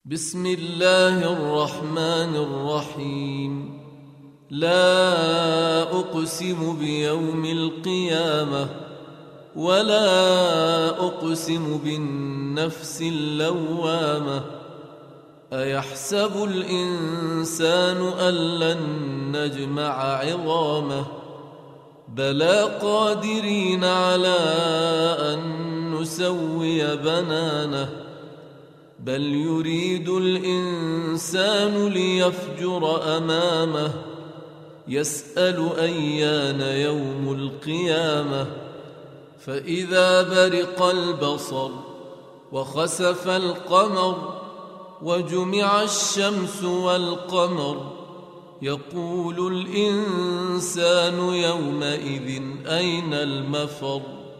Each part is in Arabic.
بسم الله الرحمن الرحيم. لا أقسم بيوم القيامة ولا أقسم بالنفس اللوامة. أيحسب الإنسان أن لن نجمع عظامه بلى قادرين على أن نسوي بنانه بل يريد الإنسان ليفجر أمامه يسأل أيان يوم القيامة. فإذا برق البصر وخسف القمر وجمع الشمس والقمر يقول الإنسان يومئذ أين المفر.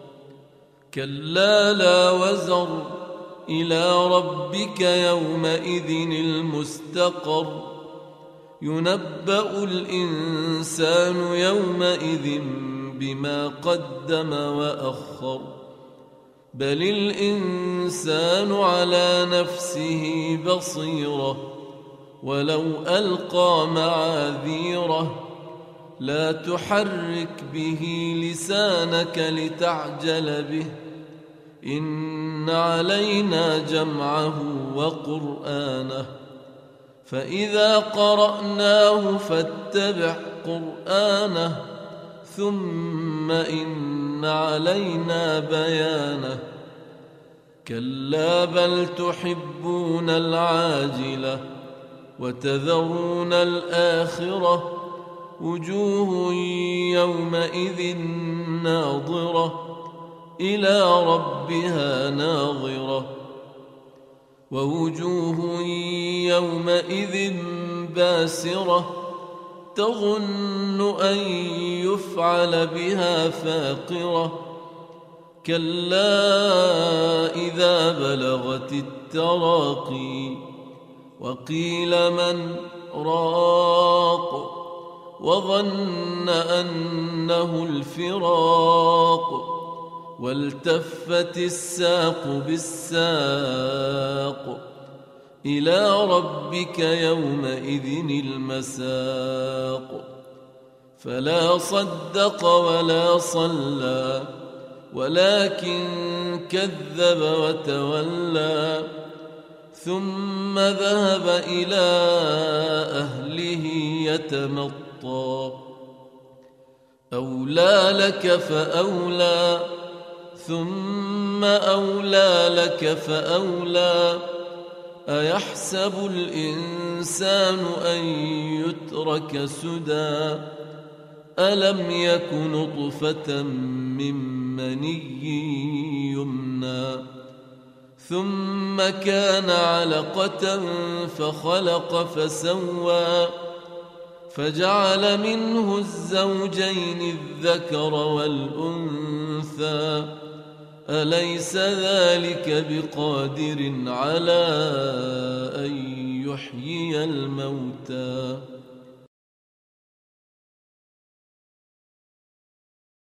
كلا لا وزر إلى ربك يومئذ المستقر. ينبأ الإنسان يومئذ بما قدم وأخر بل الإنسان على نفسه بصيرة ولو ألقى معاذيره. لا تحرك به لسانك لتعجل به إن علينا جمعه وقرآنه فإذا قرأناه فاتبع قرآنه ثم إن علينا بيانه. كلا بل تحبون العاجلة وتذرون الآخرة وجوه يومئذ ناظرة إلى ربها ناظرة ووجوه يومئذ باسرة تظن أن يفعل بها فاقرة. كلا إذا بلغت التراقي وقيل من راق وظن أنه الفراق والتفت الساق بالساق إلى ربك يومئذ المساق. فلا صدق ولا صلى ولكن كذب وتولى ثم ذهب إلى أهله يتمطى. أولى لك فأولى ثم أولى لك فأولى. أيحسب الإنسان أن يترك سدى ألم يك نطفة من مني يمنى ثم كان علقة فخلق فسوى فجعل منه الزوجين الذكر والأنثى أليس ذلك بقادر على أن يحيي الموتى.